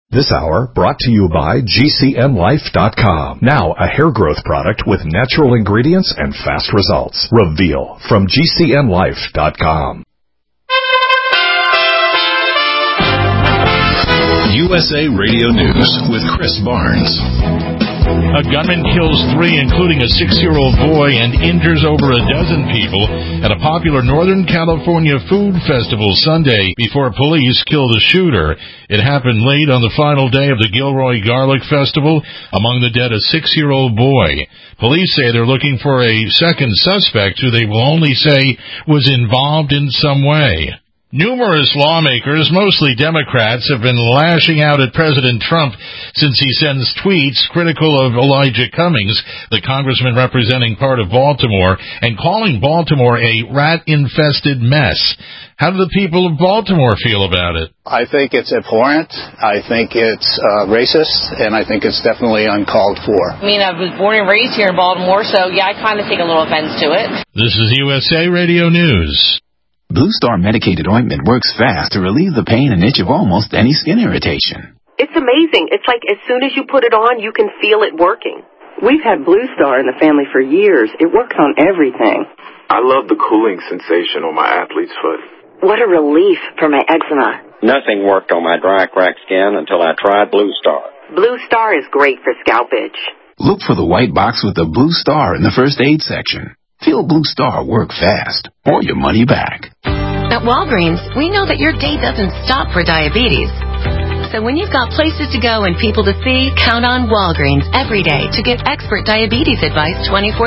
This hour brought to you by GCNlife.com. Now a hair growth product with natural ingredients and fast results. Reveal from GCNlife.com. USA Radio News with Chris Barnes. A gunman kills 3, including a 6-year-old boy, and injures over a dozen people at a popular Northern California food festival Sunday before police kill the shooter. It happened late on the final day of the Gilroy Garlic Festival. Among the dead, a 6-year-old boy. Police say they're looking for a second suspect who they will only say was involved in some way. Numerous lawmakers, mostly Democrats, have been lashing out at President Trump since he sends tweets critical of Elijah Cummings, the congressman representing part of Baltimore, and calling Baltimore a rat-infested mess. How do the people of Baltimore feel about it? I think it's abhorrent. I think it's racist, and I think it's definitely uncalled for. I mean, I was born and raised here in Baltimore, so yeah, I kind of take a little offense to it. This is USA Radio News. Blue Star medicated ointment works fast to relieve the pain and itch of almost any skin irritation. It's amazing. It's like as soon as you put it on, you can feel it working. We've had Blue Star in the family for years. It works on everything. I love the cooling sensation on my athlete's foot. What a relief for my eczema. Nothing worked on my dry, cracked skin until I tried Blue Star. Blue Star is great for scalp itch. Look for the white box with the Blue Star in the first aid section. Feel Blue Star work fast, or your money back. At Walgreens, we know that your day doesn't stop for diabetes. So when you've got places to go and people to see, count on Walgreens every day to get expert diabetes advice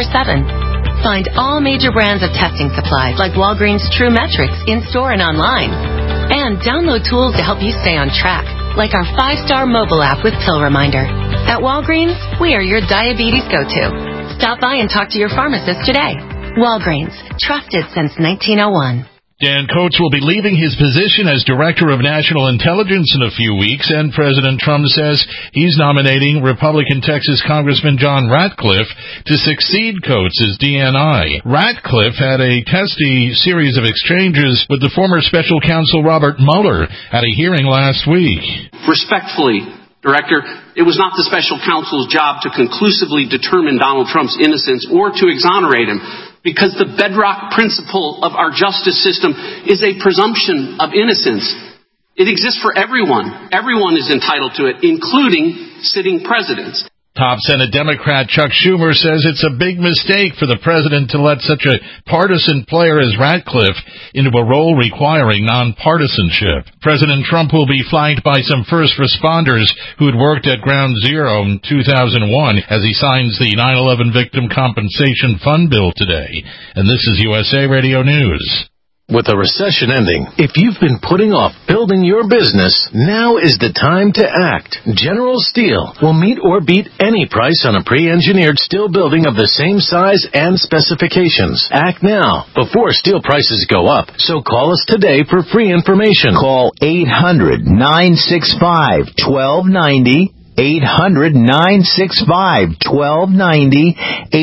24/7. Find all major brands of testing supplies like Walgreens True Metrics in-store and online. And download tools to help you stay on track, like our 5-star mobile app with Pill Reminder. At Walgreens, we are your diabetes go-to. Stop by and talk to your pharmacist today. Walgreens, trusted since 1901. Dan Coats will be leaving his position as Director of National Intelligence in a few weeks, and President Trump says he's nominating Republican Texas Congressman John Ratcliffe to succeed Coats as DNI. Ratcliffe had a testy series of exchanges with the former special counsel Robert Mueller at a hearing last week. Respectfully, Director, it was not the special counsel's job to conclusively determine Donald Trump's innocence or to exonerate him, because the bedrock principle of our justice system is a presumption of innocence. It exists for everyone. Everyone is entitled to it, including sitting presidents. Top Senate Democrat Chuck Schumer says it's a big mistake for the president to let such a partisan player as Ratcliffe into a role requiring nonpartisanship. President Trump will be flanked by some first responders who had worked at Ground Zero in 2001 as he signs the 9/11 Victim Compensation Fund bill today. And this is USA Radio News. With a recession ending, if you've been putting off building your business, now is the time to act. General Steel will meet or beat any price on a pre-engineered steel building of the same size and specifications. Act now, before steel prices go up. So call us today for free information. Call 800-965-1290. 800-965-1290,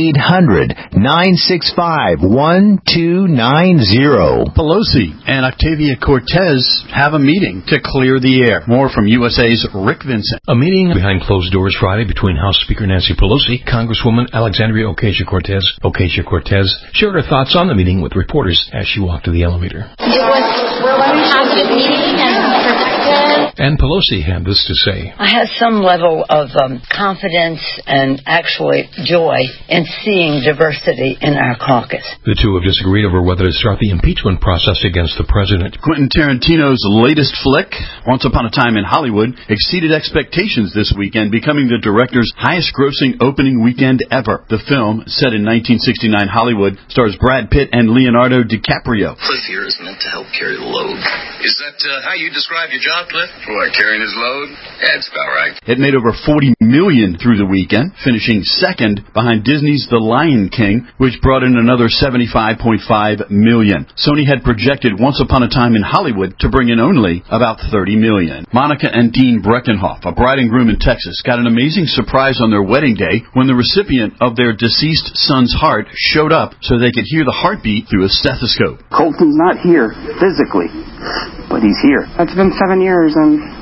800-965-1290. Pelosi and Octavia Cortez have a meeting to clear the air. More from USA's Rick Vincent. A meeting behind closed doors Friday between House Speaker Nancy Pelosi, Congresswoman Alexandria Ocasio-Cortez. Ocasio-Cortez shared her thoughts on the meeting with reporters as she walked to the elevator. It was a positive meeting and productive. And Pelosi had this to say. I have some level of confidence and actually joy in seeing diversity in our caucus. The two have disagreed over whether to start the impeachment process against the president. Quentin Tarantino's latest flick, Once Upon a Time in Hollywood, exceeded expectations this weekend, becoming the director's highest-grossing opening weekend ever. The film, set in 1969 Hollywood, stars Brad Pitt and Leonardo DiCaprio. Cliff here is meant to help carry the load. Is that how you describe your job, Cliff? What, carrying his load? Yeah, that's about right. It made over $40 million through the weekend, finishing second behind Disney's The Lion King, which brought in another $75.5 million. Sony had projected Once Upon a Time in Hollywood to bring in only about $30 million. Monica and Dean Breckenhoff, a bride and groom in Texas, got an amazing surprise on their wedding day when the recipient of their deceased son's heart showed up so they could hear the heartbeat through a stethoscope. Colton's not here physically, but he's here. It's been 7 years, and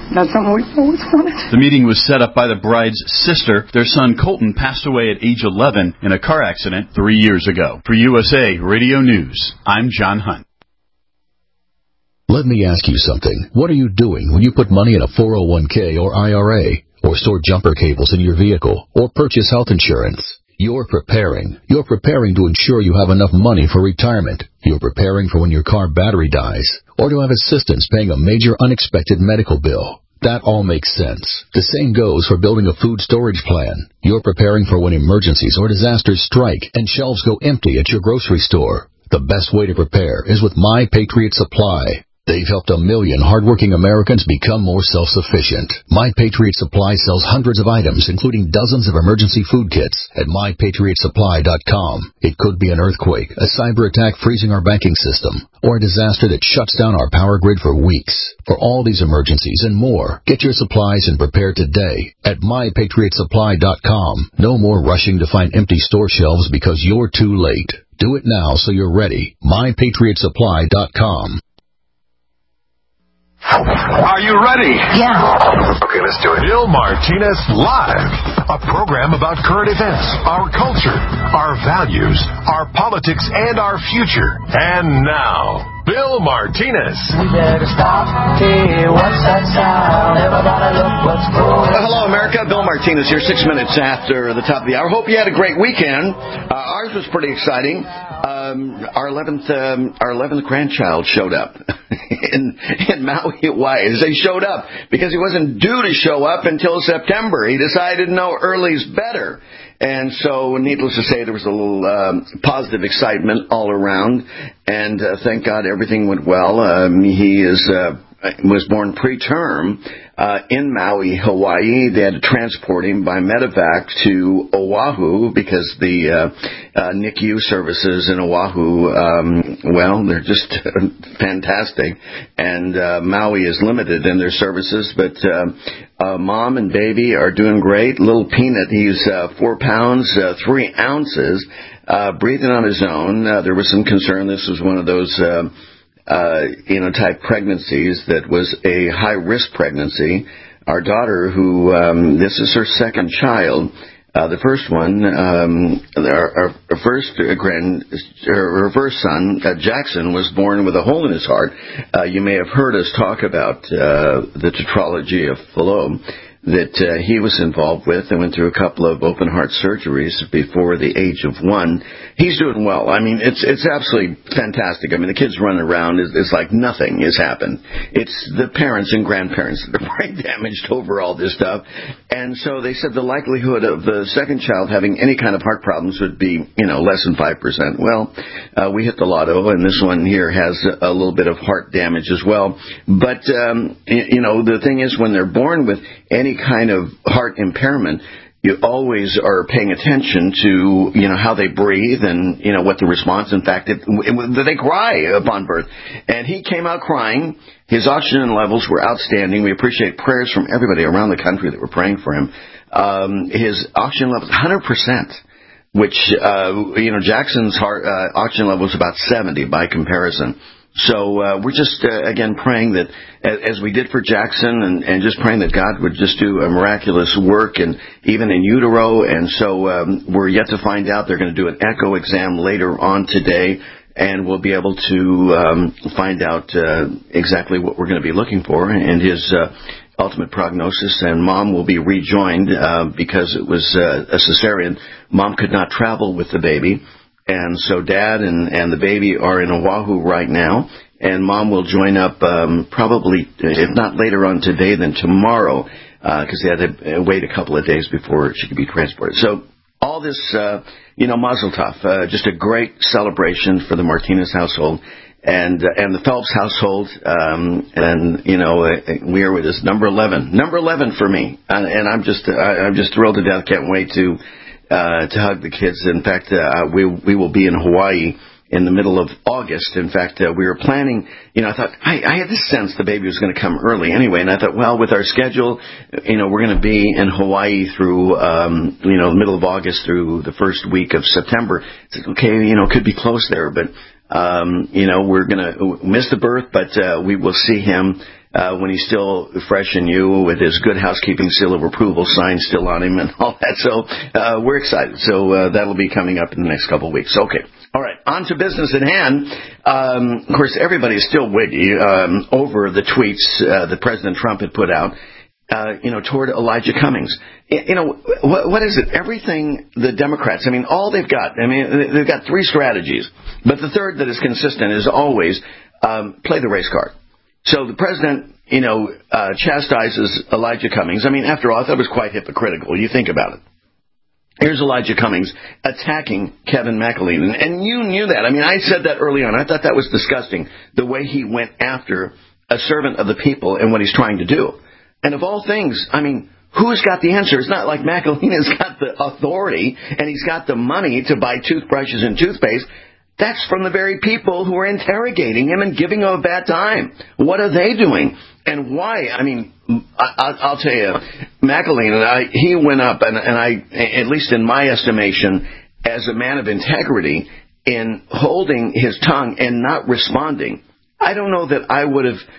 Not something we've always wanted. The meeting was set up by the bride's sister. Their son Colton passed away at age 11 in a car accident 3 years ago. For USA Radio News, I'm John Hunt. Let me ask you something. What are you doing when you put money in a 401k or IRA, or store jumper cables in your vehicle, or purchase health insurance? You're preparing. You're preparing to ensure you have enough money for retirement. You're preparing for when your car battery dies, or to have assistance paying a major unexpected medical bill. That all makes sense. The same goes for building a food storage plan. You're preparing for when emergencies or disasters strike and shelves go empty at your grocery store. The best way to prepare is with My Patriot Supply. They've helped 1 million hardworking Americans become more self-sufficient. My Patriot Supply sells hundreds of items, including dozens of emergency food kits at MyPatriotSupply.com. It could be an earthquake, a cyber attack freezing our banking system, or a disaster that shuts down our power grid for weeks. For all these emergencies and more, get your supplies and prepare today at MyPatriotSupply.com. No more rushing to find empty store shelves because you're too late. Do it now so you're ready. MyPatriotSupply.com. Are you ready? Yeah. Okay, let's do it. Bill Martinez Live, a program about current events, our culture, our values, our politics, and our future. And now, Bill Martinez. We better stop. Hey, what's that sound? Everybody look what's going on. Hello, America. Bill Martinez here, 6 minutes after the top of the hour. Hope you had a great weekend. Ours was pretty exciting. Our 11th grandchild showed up in Maui, Hawaii. They showed up because he wasn't due to show up until September. He decided, no, early's better. And so, needless to say, there was a little positive excitement all around. And thank God everything went well. He was born preterm in Maui, Hawaii. They had to transport him by medevac to Oahu because the NICU services in Oahu, they're just fantastic. And Maui is limited in their services, but mom and baby are doing great. Little Peanut, he's 4 pounds, 3 ounces, breathing on his own. There was some concern. This was one of those type pregnancies that was a high-risk pregnancy. Our daughter, who this is her second child, the first one, her first son, Jackson, was born with a hole in his heart. You may have heard us talk about the tetralogy of Fallot that he was involved with and went through a couple of open heart surgeries before the age of 1. He's doing well. I mean, it's absolutely fantastic. I mean, the kids running around, it's like nothing has happened. It's the parents and grandparents that are brain damaged over all this stuff. And so they said the likelihood of the second child having any kind of heart problems would be, less than 5%. Well, we hit the lotto, and this one here has a little bit of heart damage as well. But, the thing is, when they're born with any kind of heart impairment, you always are paying attention to, how they breathe and, what the response. In fact, they cry upon birth. And he came out crying. His oxygen levels were outstanding. We appreciate prayers from everybody around the country that were praying for him. His oxygen levels, 100%, which, Jackson's heart oxygen level was about 70 by comparison. So we're just, again, praying that, as we did for Jackson, and just praying that God would just do a miraculous work, and even in utero. And so we're yet to find out. They're going to do an echo exam later on today, and we'll be able to find out exactly what we're going to be looking for and his ultimate prognosis. And Mom will be rejoined because it was a cesarean. Mom could not travel with the baby. And so Dad and the baby are in Oahu right now, and Mom will join up probably, if not later on today, then tomorrow, because they had to wait a couple of days before she could be transported. So all this, Mazel Tov, just a great celebration for the Martinez household and the Phelps household, we are with this number 11 for me, and I'm just thrilled to death. Can't wait to hug the kids. In fact, we will be in Hawaii in the middle of August. In fact, we were planning, I thought, I had this sense the baby was going to come early anyway, and I thought, well, with our schedule, we're going to be in Hawaii through, the middle of August through the first week of September. It's like, okay, it could be close there, but, we're going to miss the birth, but we will see him when he's still fresh in you with his good housekeeping seal of approval sign still on him and all that. So we're excited. So that'll be coming up in the next couple of weeks. Okay. All right. On to business at hand. Of course, everybody is still wiggy over the tweets that President Trump had put out, toward Elijah Cummings. What is it? Everything the Democrats, all they've got, they've got three strategies. But the third that is consistent is always play the race card. So the president, chastises Elijah Cummings. After all, I thought it was quite hypocritical. You think about it. Here's Elijah Cummings attacking Kevin McAleenan. And you knew that. I said that early on. I thought that was disgusting, the way he went after a servant of the people and what he's trying to do. And of all things, who's got the answer? It's not like McAleenan's got the authority and he's got the money to buy toothbrushes and toothpaste. That's from the very people who are interrogating him and giving him a bad time. What are they doing? And why? I'll tell you, McAleenan, he went up, and I, at least in my estimation, as a man of integrity, in holding his tongue and not responding. I don't know that I would have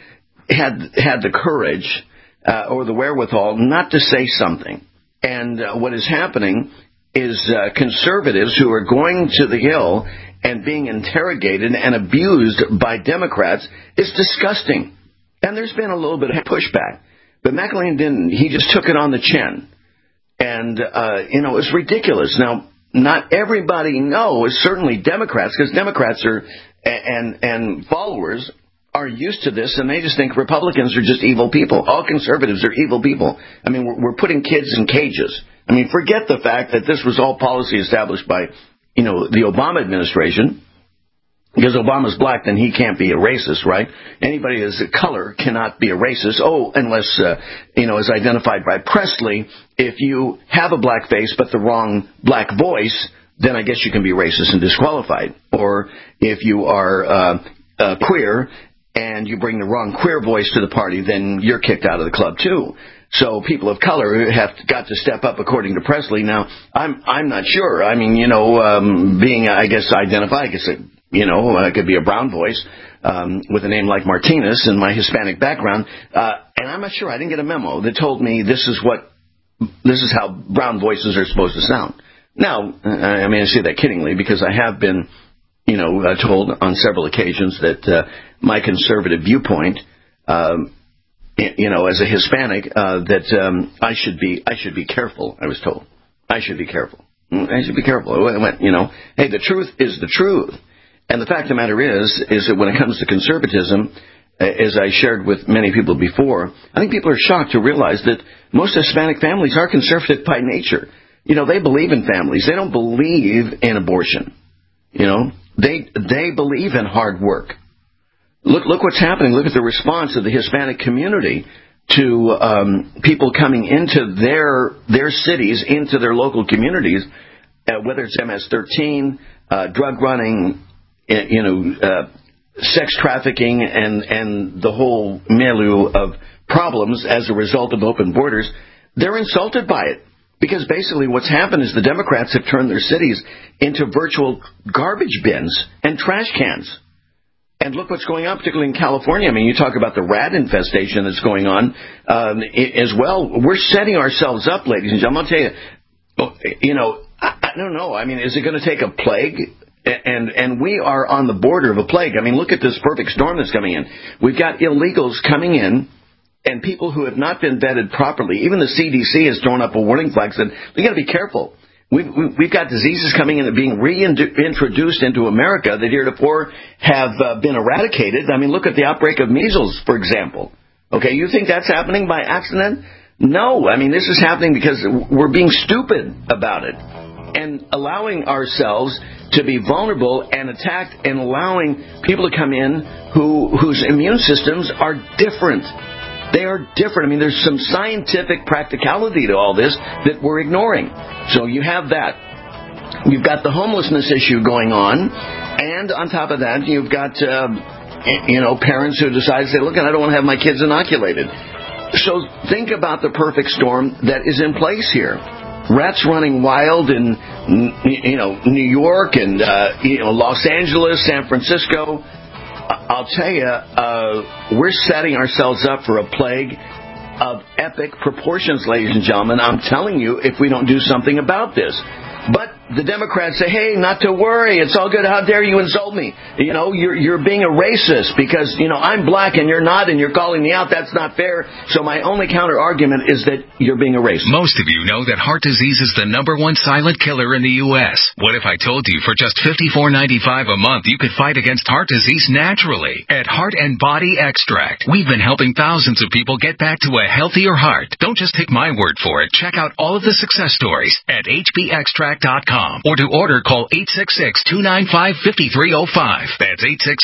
had the courage or the wherewithal not to say something. And what is happening is conservatives who are going to the Hill and being interrogated and abused by Democrats is disgusting. And there's been a little bit of pushback. But McAleenan didn't. He just took it on the chin. And, it's ridiculous. Now, not everybody knows, certainly Democrats, because Democrats are and followers are used to this, and they just think Republicans are just evil people. All conservatives are evil people. We're putting kids in cages. Forget the fact that this was all policy established by the Obama administration, because Obama's black, then he can't be a racist, right? Anybody that's a color cannot be a racist. Unless, as identified by Presley, if you have a black face but the wrong black voice, then I guess you can be racist and disqualified. Or if you are queer and you bring the wrong queer voice to the party, then you're kicked out of the club too. So people of color have got to step up, according to Presley. Now, I'm not sure. Being, I guess, identified, I could be a brown voice with a name like Martinez and my Hispanic background. And I'm not sure. I didn't get a memo that told me this is how brown voices are supposed to sound. Now, I say that kiddingly, because I have been, told on several occasions that my conservative viewpoint, as a Hispanic, that I should be careful. I was told I should be careful. I should be careful. I went, hey, the truth is the truth. And the fact of the matter is that when it comes to conservatism, as I shared with many people before, I think people are shocked to realize that most Hispanic families are conservative by nature. They believe in families. They don't believe in abortion. They believe in hard work. Look what's happening. Look at the response of the Hispanic community to people coming into their cities, into their local communities, whether it's MS-13, drug running, sex trafficking, and the whole milieu of problems as a result of open borders. They're insulted by it. Because basically what's happened is the Democrats have turned their cities into virtual garbage bins and trash cans. And look what's going on, particularly in California. You talk about the rat infestation that's going on as well. We're setting ourselves up, ladies and gentlemen. I'll tell you, I don't know. Is it going to take a plague? And we are on the border of a plague. Look at this perfect storm that's coming in. We've got illegals coming in, and people who have not been vetted properly. Even the CDC has thrown up a warning flag, said, we got to be careful. We've got diseases coming in and being reintroduced into America that heretofore have been eradicated. Look at the outbreak of measles, for example. Okay, you think that's happening by accident? No, this is happening because we're being stupid about it and allowing ourselves to be vulnerable and attacked, and allowing people to come in whose immune systems are different. They are different. There's some scientific practicality to all this that we're ignoring. So you have that. You've got the homelessness issue going on. And on top of that, you've got, parents who decide to say, look, I don't want to have my kids inoculated. So think about the perfect storm that is in place here. Rats running wild in, New York and, Los Angeles, San Francisco. I'll tell you, we're setting ourselves up for a plague of epic proportions, ladies and gentlemen. I'm telling you, if we don't do something about this. But the Democrats say, hey, not to worry. It's all good. How dare you insult me? You know, you're being a racist because, you know, I'm black and you're not and you're calling me out. That's not fair. So my only counter argument is that you're being a racist. Most of you know that heart disease is the #1 silent killer in the U.S. What if I told you for just $54.95 a month you could fight against heart disease naturally at Heart and Body Extract? We've been helping thousands of people get back to a healthier heart. Don't just take my word for it. Check out all of the success stories at hbextract.com. Or to order, call 866-295-5305. That's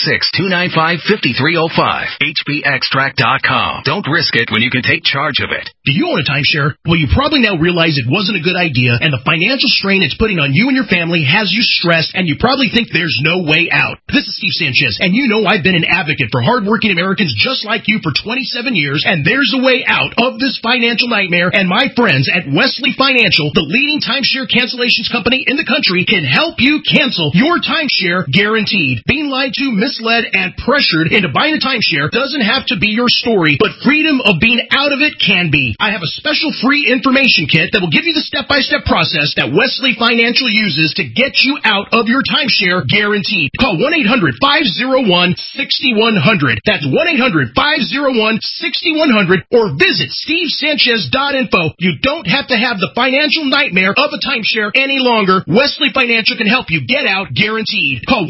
866-295-5305. hbextract.com. Don't risk it when you can take charge of it. Do you own a timeshare? Well, you probably now realize it wasn't a good idea, and the financial strain it's putting on you and your family has you stressed, and you probably think there's no way out. This is Steve Sanchez, and you know I've been an advocate for hardworking Americans just like you for 27 years, and there's a way out of this financial nightmare, and my friends at Wesley Financial, the leading timeshare cancellations company in the country, can help you cancel your timeshare guaranteed. Being lied to, misled, and pressured into buying a timeshare doesn't have to be your story, but freedom of being out of it can be. I have a special free information kit that will give you the step-by-step process that Wesley Financial uses to get you out of your timeshare guaranteed. Call 1-800-501-6100. That's 1-800-501-6100 or visit stevesanchez.info. You don't have to have the financial nightmare of a timeshare any longer. Wesley Financial can help you get out guaranteed. Call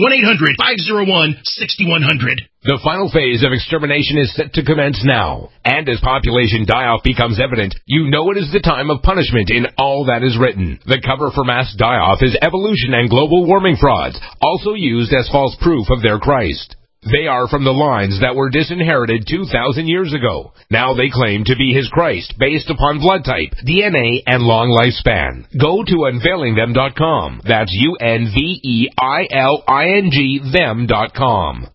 1-800-501-6100. The final phase of extermination is set to commence now. And as population die-off becomes evident, you know it is the time of punishment in all that is written. The cover for mass die-off is evolution and global warming frauds, also used as false proof of their Christ. They are from the lines that were disinherited 2,000 years ago. Now they claim to be his Christ based upon blood type, DNA, and long lifespan. Go to unveilingthem.com. That's UNVEILING them.com.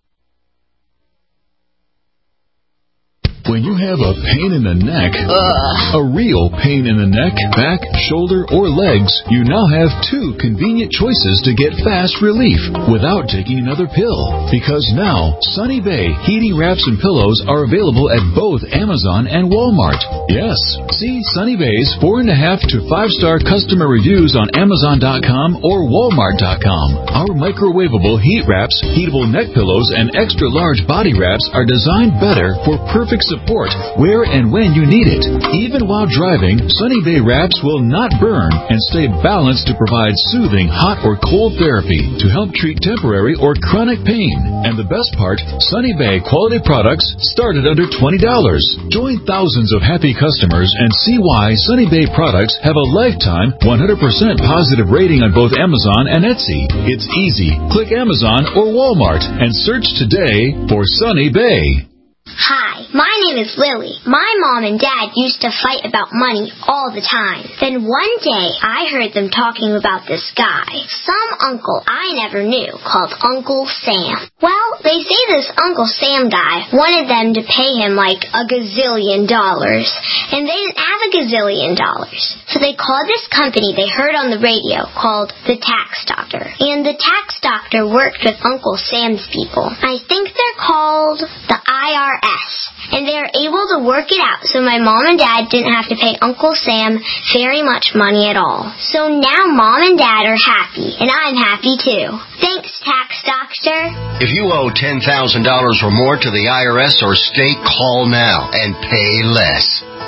When you have a pain in the neck, a real pain in the neck, back, shoulder, or legs, you now have two convenient choices to get fast relief without taking another pill. Because now, Sunny Bay heating wraps and pillows are available at both Amazon and Walmart. Yes, see Sunny Bay's 4.5 to 5-star customer reviews on Amazon.com or Walmart.com. Our microwavable heat wraps, heatable neck pillows, and extra large body wraps are designed better for perfect support where and when you need it. Even while driving, Sunny Bay wraps will not burn and stay balanced to provide soothing hot or cold therapy to help treat temporary or chronic pain. And the best part, Sunny Bay quality products start at under $20. Join thousands of happy customers and see why Sunny Bay products have a lifetime 100% positive rating on both Amazon and Etsy. It's easy. Click Amazon or Walmart and search today for Sunny Bay. Hi, my name is Lily. My mom and dad used to fight about money all the time. Then one day, I heard them talking about this guy, some uncle I never knew, called Uncle Sam. Well, they say this Uncle Sam guy wanted them to pay him like $1 gazillion, and they didn't have $1 gazillion. So they called this company they heard on the radio called the Tax Doctor. And the Tax Doctor worked with Uncle Sam's people. I think they're called the IRS. And they are able to work it out so my mom and dad didn't have to pay Uncle Sam very much money at all. So now mom and dad are happy, and I'm happy too. Thanks, Tax Doctor. If you owe $10,000 or more to the IRS or state, call now and pay less.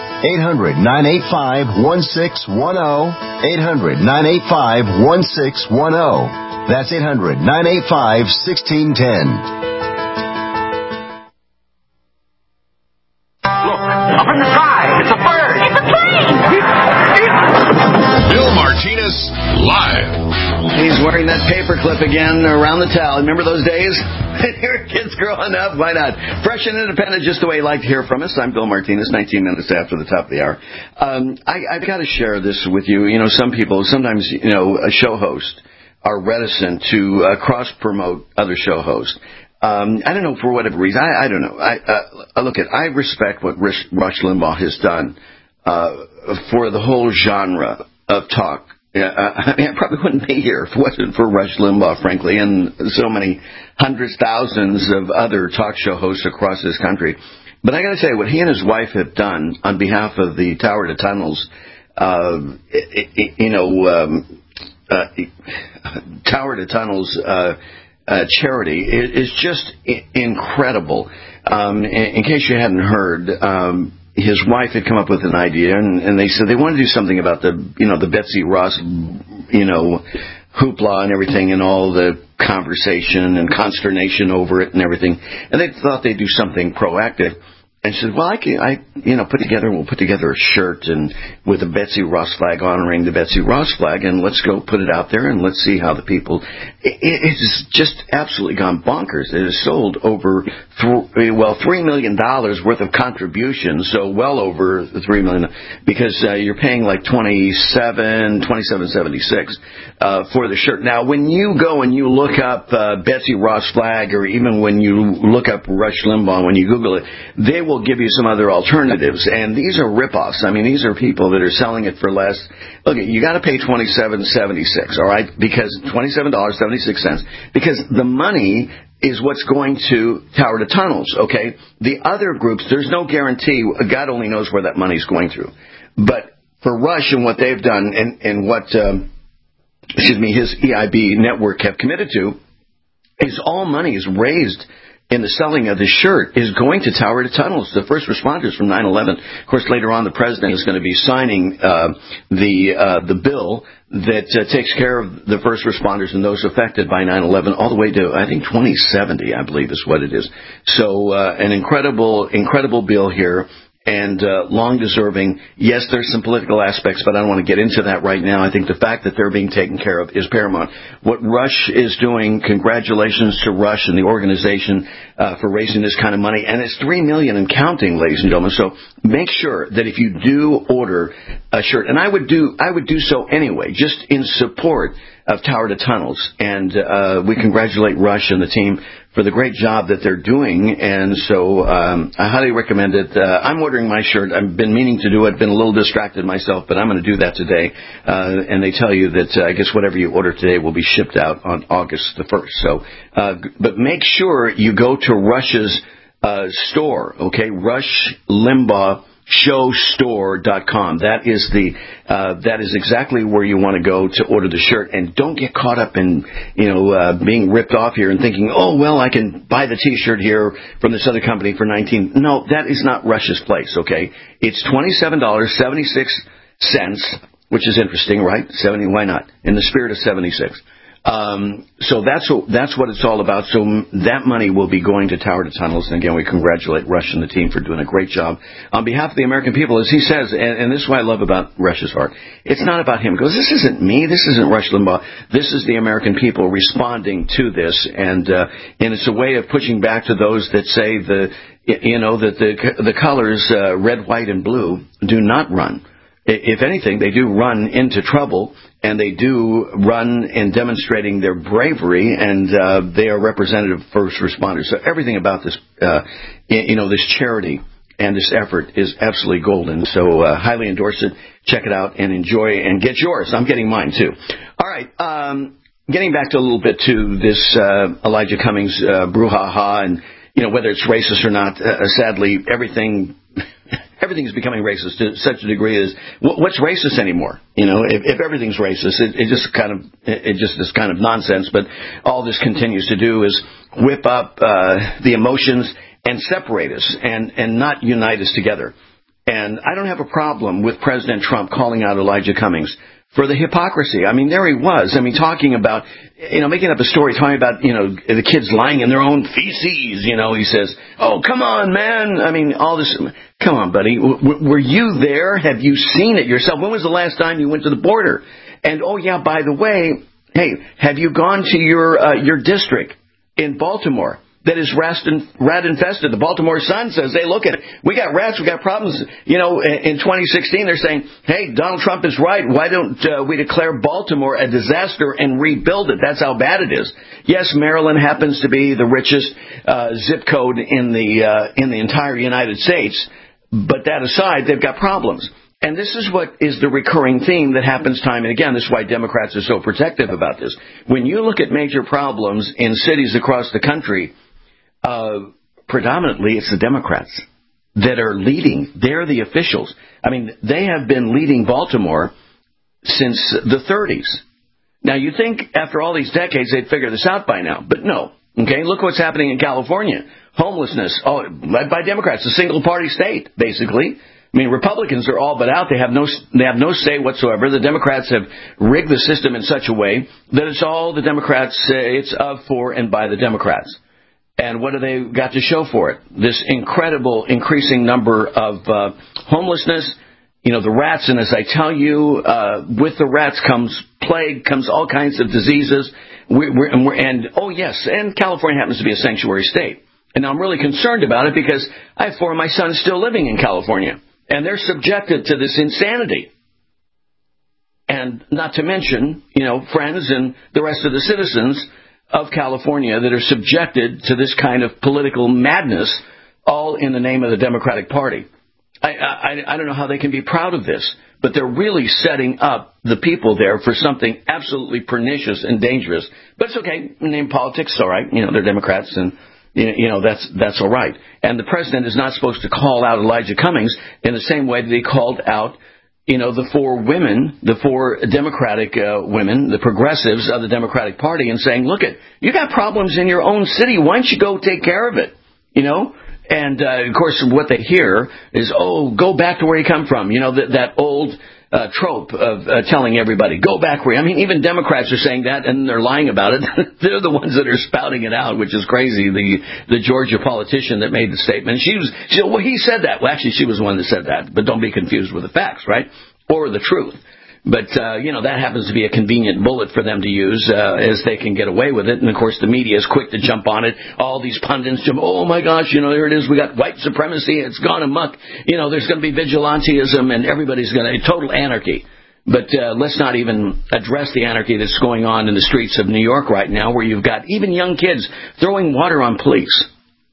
800-985-1610. 800-985-1610. That's 800-985-1610. Up in the sky! It's a bird! It's a plane! Bill Martinez, live. He's wearing that paperclip again around the towel. Remember those days? Your kids growing up? Why not? Fresh and independent, just the way you like to hear from us. I'm Bill Martinez, 19 minutes after the top of the hour. I've got to share this with you. You know, some people, sometimes, you know, a show host are reticent to cross-promote other show hosts. I don't know, for whatever reason. I don't know. I respect what Rush Limbaugh has done for the whole genre of talk I probably wouldn't be here if it wasn't for Rush Limbaugh, frankly, and so many hundreds, thousands of other talk show hosts across this country. But I got to say, what he and his wife have done on behalf of the Tower to Tunnels, Tower to Tunnels charity is just incredible. In case you hadn't heard, his wife had come up with an idea, and they said they wanted to do something about the Betsy Ross, hoopla and everything, and all the conversation and consternation over it and everything. And they thought they'd do something proactive. And she said, well, we'll put together a shirt and with a Betsy Ross flag honoring the Betsy Ross flag, and let's go put it out there and let's see how the people. It's just absolutely gone bonkers. It has sold over $3 million worth of contributions, so well over the $3 million, because you're paying like $27.76 for the shirt. Now, when you go and you look up Betsy Ross flag, or even when you look up Rush Limbaugh, when you Google it, they will give you some other alternatives, and these are ripoffs. I mean, these are people that are selling it for less. Look, you got to pay $27.76, all right? Because $27.76, because the money is what's going to Tower to Tunnels, okay? The other groups, there's no guarantee. God only knows where that money's going through. But for Rush and what they've done, and what his EIB network have committed to, is all money is raised in the selling of the shirt is going to Tower to Tunnels, the first responders from 9/11. Of course, later on, the president is going to be signing the bill that takes care of the first responders and those affected by 9/11 all the way to, I think, 2070, I believe is what it is. So an incredible bill here. And long deserving. Yes, there's some political aspects, but I don't want to get into that right now. I think the fact that they're being taken care of is paramount. What Rush is doing, congratulations to Rush and the organization for raising this kind of money. And it's $3 million and counting, ladies and gentlemen. So make sure that if you do order a shirt, and I would do so anyway, just in support of Tower to Tunnels. And we congratulate Rush and the team for the great job that they're doing. And so I highly recommend it. I'm ordering my shirt. I've been meaning to do it. Been a little distracted myself, but I'm going to do that today. And they tell you that I guess whatever you order today will be shipped out on August the 1st. So, but make sure you go to Rush's store, okay? Rush Limbaugh showstore.com. That is exactly where you want to go to order the shirt. And don't get caught up in being ripped off here and thinking, oh well, I can buy the T-shirt here from this other company for $19. No, that is not Rush's place. Okay, it's $27.76, which is interesting, right? 70. Why not? In the spirit of 76. So that's what it's all about. So that money will be going to Tower to Tunnels. And again, we congratulate Rush and the team for doing a great job on behalf of the American people. As he says, and this is what I love about Rush's heart, it's not about him. He goes, this isn't me. This isn't Rush Limbaugh. This is the American people responding to this. And it's a way of pushing back to those that say that the colors red, white, and blue do not run. If anything, they do run into trouble, and they do run in demonstrating their bravery, and they are representative first responders. So everything about this, this charity and this effort is absolutely golden. So highly endorse it. Check it out and enjoy and get yours. I'm getting mine too. All right. Getting back to a little bit to this Elijah Cummings brouhaha, and whether it's racist or not. Sadly, everything is becoming racist to such a degree as what's racist anymore? If everything's racist, it just is kind of nonsense. But all this continues to do is whip up the emotions and separate us and not unite us together. And I don't have a problem with President Trump calling out Elijah Cummings for the hypocrisy. I mean, there he was. I mean, talking about, making up a story, talking about, the kids lying in their own feces. He says, oh, come on, man. I mean, all this. Come on, buddy. Were you there? Have you seen it yourself? When was the last time you went to the border? And, oh, yeah, by the way, hey, have you gone to your district in Baltimore that is rat infested? The Baltimore Sun says, hey, look at it. We got rats. We got problems. In 2016, they're saying, hey, Donald Trump is right. Why don't we declare Baltimore a disaster and rebuild it? That's how bad it is. Yes, Maryland happens to be the richest zip code in the entire United States. But that aside, they've got problems. And this is what is the recurring theme that happens time and again. This is why Democrats are so protective about this. When you look at major problems in cities across the country, predominantly it's the Democrats that are leading. They're the officials. I mean, they have been leading Baltimore since the 30s. Now, you think after all these decades they'd figure this out by now, but no. Okay, look what's happening in California. Homelessness, led by Democrats, a single-party state, basically. I mean, Republicans are all but out. They have no say whatsoever. The Democrats have rigged the system in such a way that it's all the Democrats. It's of, for, and by the Democrats. And what do they got to show for it? This incredible increasing number of homelessness. You know, the rats, and as I tell you, with the rats comes plague, comes all kinds of diseases. And California happens to be a sanctuary state. And I'm really concerned about it because I have 4 of my sons still living in California. And they're subjected to this insanity. And not to mention, you know, friends and the rest of the citizens of California that are subjected to this kind of political madness, all in the name of the Democratic Party. I don't know how they can be proud of this, but they're really setting up the people there for something absolutely pernicious and dangerous. But it's okay. Name politics, all right. You know, they're Democrats, and you know that's all right. And the president is not supposed to call out Elijah Cummings in the same way that he called out, you know, the 4 women, the 4 Democratic women, the progressives of the Democratic Party, and saying, look, you got problems in your own city. Why don't you go take care of it? You know? And, of course, what they hear is, go back to where you come from. You know, that old trope of telling everybody, go back where you... I mean, even Democrats are saying that, and they're lying about it. They're the ones that are spouting it out, which is crazy. The Georgia politician that made the statement. She said, well, he said that. Well, actually, she was the one that said that. But don't be confused with the facts, right? Or the truth. But, you know, that happens to be a convenient bullet for them to use as they can get away with it. And, of course, the media is quick to jump on it. All these pundits jump, oh, my gosh, you know, there it is. We got white supremacy. It's gone amok. You know, there's going to be vigilantism and everybody's going to... Total anarchy. But let's not even address the anarchy that's going on in the streets of New York right now, where you've got even young kids throwing water on police.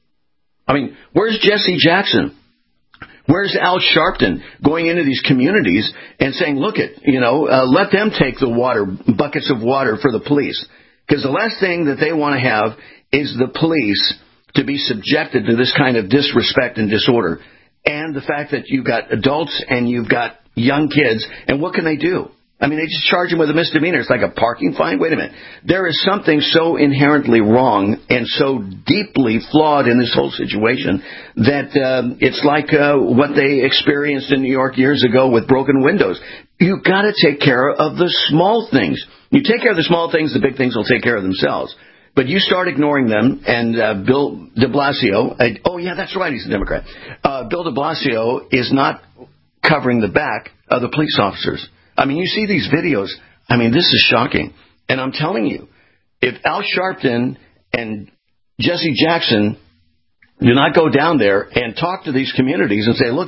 I mean, where's Jesse Jackson? Where's Al Sharpton going into these communities and saying, look let them take the water, buckets of water for the police? Because the last thing that they want to have is the police to be subjected to this kind of disrespect and disorder. And the fact that you've got adults and you've got young kids, and what can they do? I mean, they just charge them with a misdemeanor. It's like a parking fine. Wait a minute. There is something so inherently wrong and so deeply flawed in this whole situation that it's like what they experienced in New York years ago with broken windows. You've got to take care of the small things. You take care of the small things, the big things will take care of themselves. But you start ignoring them, and Bill de Blasio, that's right, he's a Democrat. Bill de Blasio is not covering the back of the police officers. I mean, you see these videos. I mean, this is shocking. And I'm telling you, if Al Sharpton and Jesse Jackson do not go down there and talk to these communities and say, look,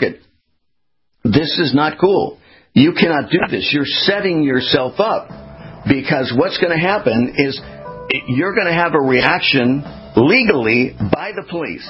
this is not cool. You cannot do this. You're setting yourself up, because what's going to happen is you're going to have a reaction legally by the police.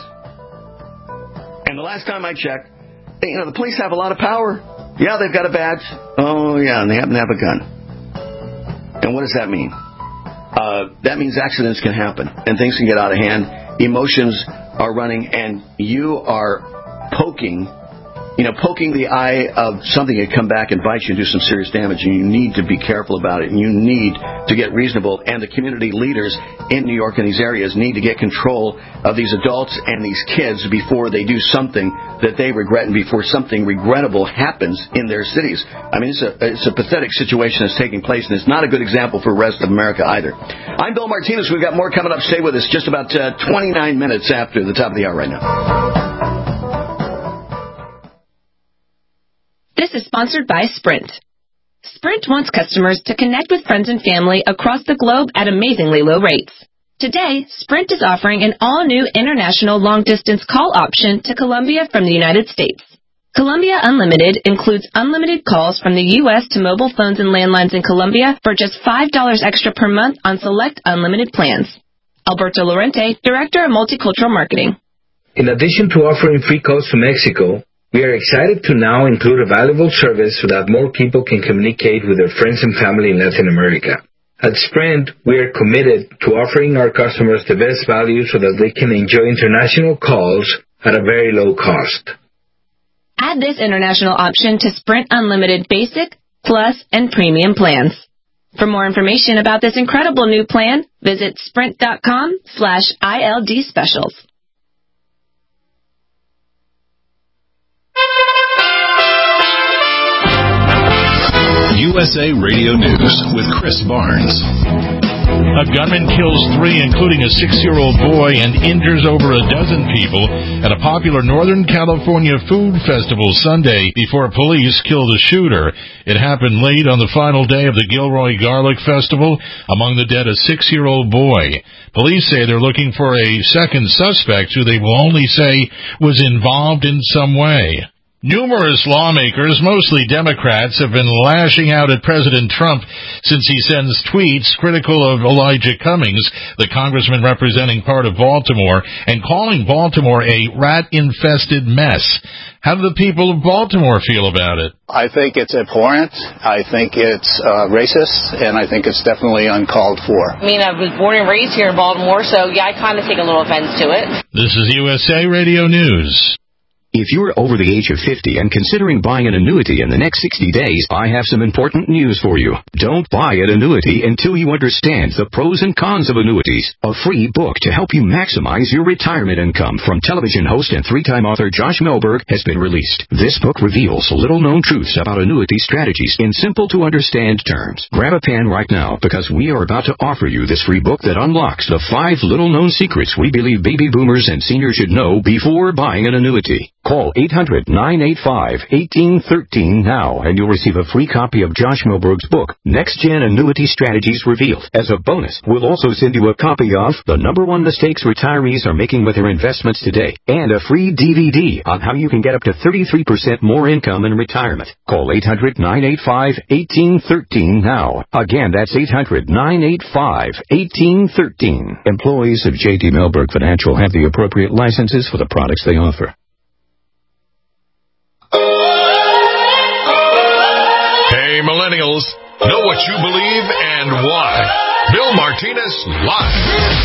And the last time I checked, the police have a lot of power. Yeah, they've got a badge. Oh, yeah, and they happen to have a gun. And what does that mean? That means accidents can happen, and things can get out of hand. Emotions are running, and you are poking the eye of something that come back and bite you and do some serious damage, and you need to be careful about it, and you need to get reasonable, and the community leaders in New York and these areas need to get control of these adults and these kids before they do something that they regret and before something regrettable happens in their cities. I mean, it's a pathetic situation that's taking place, and it's not a good example for the rest of America either. I'm Bill Martinez. We've got more coming up. Stay with us just about 29 minutes after the top of the hour right now. This is sponsored by Sprint. Sprint wants customers to connect with friends and family across the globe at amazingly low rates. Today, Sprint is offering an all-new international long-distance call option to Colombia from the United States. Colombia Unlimited includes unlimited calls from the U.S. to mobile phones and landlines in Colombia for just $5 extra per month on select unlimited plans. Alberto Lorente, Director of Multicultural Marketing. In addition to offering free calls to Mexico, We are excited to now include a valuable service so that more people can communicate with their friends and family in Latin America. At Sprint, we are committed to offering our customers the best value so that they can enjoy international calls at a very low cost. Add this international option to Sprint Unlimited Basic, Plus, and Premium plans. For more information about this incredible new plan, visit sprint.com/ILD specials. USA Radio News with Chris Barnes. A gunman kills 3, including a 6-year-old boy, and injures over a dozen people at a popular Northern California food festival Sunday before police killed a shooter. It happened late on the final day of the Gilroy Garlic Festival. Among the dead, a 6-year-old boy. Police say they're looking for a second suspect who they will only say was involved in some way. Numerous lawmakers, mostly Democrats, have been lashing out at President Trump since he sends tweets critical of Elijah Cummings, the congressman representing part of Baltimore, and calling Baltimore a rat-infested mess. How do the people of Baltimore feel about it? I think it's abhorrent. I think it's racist, and I think it's definitely uncalled for. I mean, I was born and raised here in Baltimore, so yeah, I kind of take a little offense to it. This is USA Radio News. If you're over the age of 50 and considering buying an annuity in the next 60 days, I have some important news for you. Don't buy an annuity until you understand the pros and cons of annuities. A free book to help you maximize your retirement income from television host and 3-time author Josh Melberg has been released. This book reveals little-known truths about annuity strategies in simple-to-understand terms. Grab a pen right now because we are about to offer you this free book that unlocks the 5 little-known secrets we believe baby boomers and seniors should know before buying an annuity. Call 800-985-1813 now, and you'll receive a free copy of Josh Melberg's book, Next Gen Annuity Strategies Revealed. As a bonus, we'll also send you a copy of The #1 Mistakes Retirees Are Making with Their Investments Today, and a free DVD on how you can get up to 33% more income in retirement. Call 800-985-1813 now. Again, that's 800-985-1813. Employees of J.D. Melberg Financial have the appropriate licenses for the products they offer. Hey, millennials, know what you believe and why. Bill Martinez Live.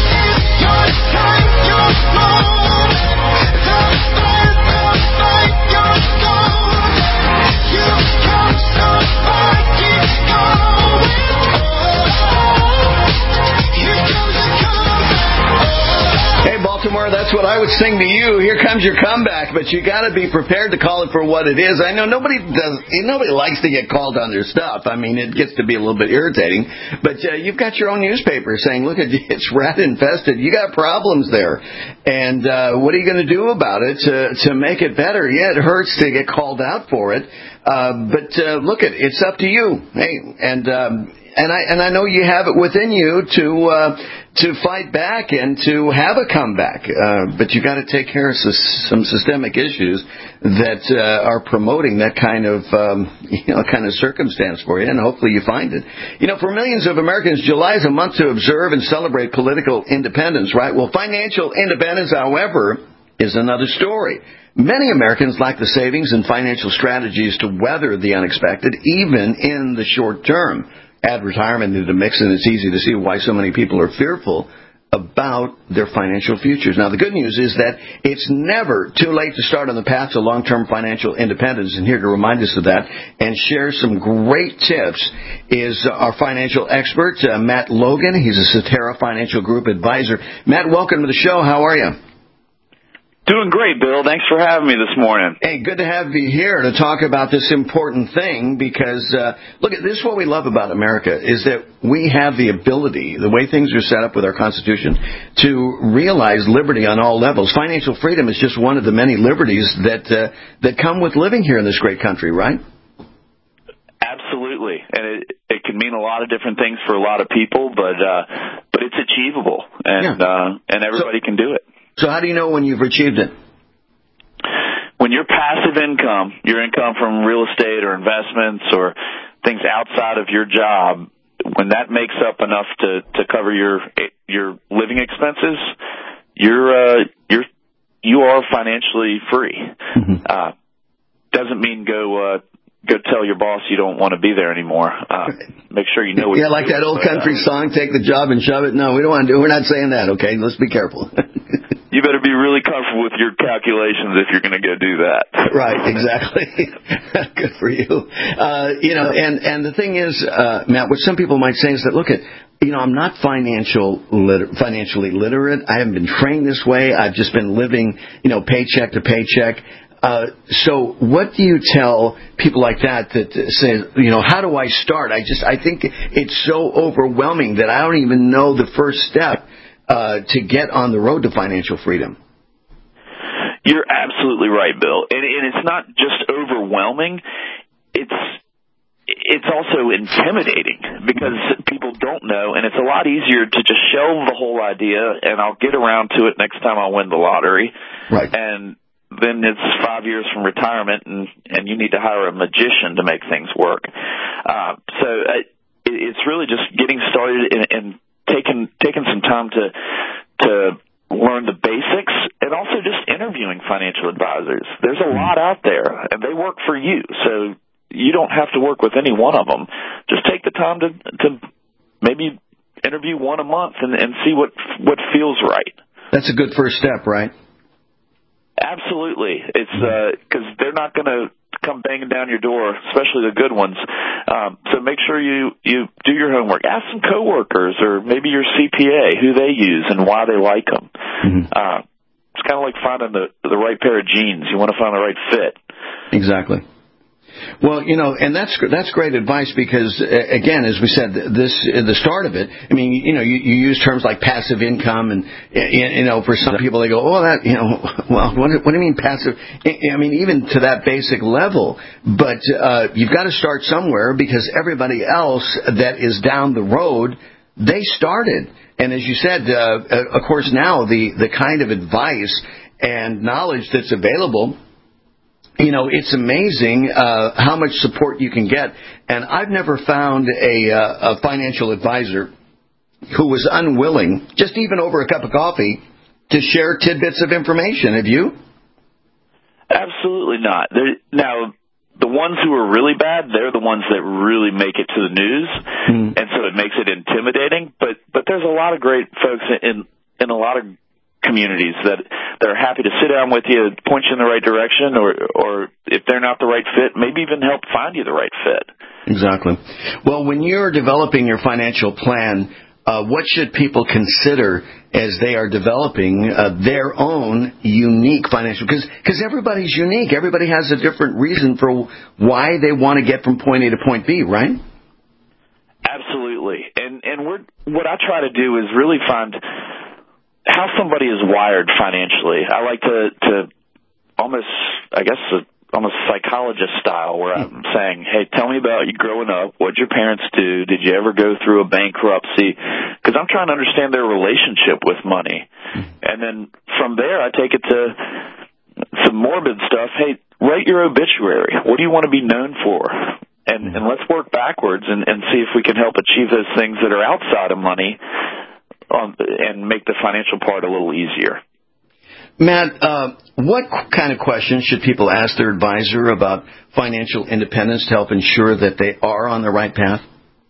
Hey, Baltimore, that's what I would sing to you. Here comes your comeback, but you got to be prepared to call it for what it is. I know nobody likes to get called on their stuff. I mean, it gets to be a little bit irritating, but you've got your own newspaper saying, look, it's rat infested. You got problems there, and what are you going to do about it to make it better? Yeah, it hurts to get called out for it, but look, it's up to you. Hey, and I know you have it within you to fight back and to have a comeback, but you got to take care of some systemic issues that are promoting that kind of circumstance for you, and hopefully you find it. For millions of Americans, July is a month to observe and celebrate political independence, right? Well, financial independence, however, is another story. Many Americans lack the savings and financial strategies to weather the unexpected, even in the short term. Add retirement into the mix, and it's easy to see why so many people are fearful about their financial futures. Now, the good news is that it's never too late to start on the path to long-term financial independence. And here to remind us of that and share some great tips is our financial expert, Matt Logan. He's a Cetera Financial Group advisor. Matt, welcome to the show. How are you? Doing great, Bill. Thanks for having me this morning. Hey, good to have you here to talk about this important thing because, look, this is what we love about America is that we have the ability, the way things are set up with our Constitution, to realize liberty on all levels. Financial freedom is just one of the many liberties that come with living here in this great country, right? Absolutely. And it can mean a lot of different things for a lot of people, but it's achievable, and everybody can do it. So how do you know when you've achieved it? When your passive income, your income from real estate or investments or things outside of your job, when that makes up enough to cover your living expenses, you are financially free. Mm-hmm. doesn't mean go tell your boss you don't want to be there anymore. Make sure you know what you're like doing, that old country song, take the job and shove it. No, we don't want to do. We're not saying that, okay? Let's be careful. You better be really comfortable with your calculations if you're going to go do that. Right, exactly. Good for you. And the thing is, Matt, what some people might say is that, look, I'm not financially literate. I haven't been trained this way. I've just been living, paycheck to paycheck. So what do you tell people like that say, how do I start? I think it's so overwhelming that I don't even know the first step to get on the road to financial freedom. You're absolutely right, Bill. And it's not just overwhelming. It's also intimidating because people don't know, and it's a lot easier to just shelve the whole idea and I'll get around to it next time I win the lottery. Right. And then it's 5 years from retirement and you need to hire a magician to make things work. So it's really just getting started and taking some time to learn the basics and also just interviewing financial advisors. There's a lot out there and they work for you. So you don't have to work with any one of them. Just take the time to maybe interview one a month and see what feels right. That's a good first step, right? Absolutely. It's because they're not going to come banging down your door, especially the good ones. So make sure you do your homework. Ask some coworkers or maybe your CPA who they use and why they like them. It's kind of like finding the right pair of jeans. You want to find the right fit. Exactly. Well, and that's great advice because, again, as we said, the start of it, I mean, you use terms like passive income and, for some people they go, well, what do you mean passive? I mean, even to that basic level, but you've got to start somewhere because everybody else that is down the road, they started. And as you said, of course, now the kind of advice and knowledge that's available, it's amazing how much support you can get. And I've never found a financial advisor who was unwilling, just even over a cup of coffee, to share tidbits of information. Have you? Absolutely not. Now, the ones who are really bad, they're the ones that really make it to the news, and so it makes it intimidating. But there's a lot of great folks in a lot of communities that are happy to sit down with you, point you in the right direction, or if they're not the right fit, maybe even help find you the right fit. Exactly. Well, when you're developing your financial plan, what should people consider as they are developing their own unique financial? Because everybody's unique. Everybody has a different reason for why they want to get from point A to point B, right? Absolutely. And what I try to do is really find how somebody is wired financially. I like to almost, almost psychologist style, where I'm saying, hey, tell me about you growing up. What'd your parents do? Did you ever go through a bankruptcy? Because I'm trying to understand their relationship with money. And then from there, I take it to some morbid stuff. Hey, write your obituary. What do you want to be known for? And let's work backwards and see if we can help achieve those things that are outside of money, and make the financial part a little easier. Matt, what kind of questions should people ask their advisor about financial independence to help ensure that they are on the right path?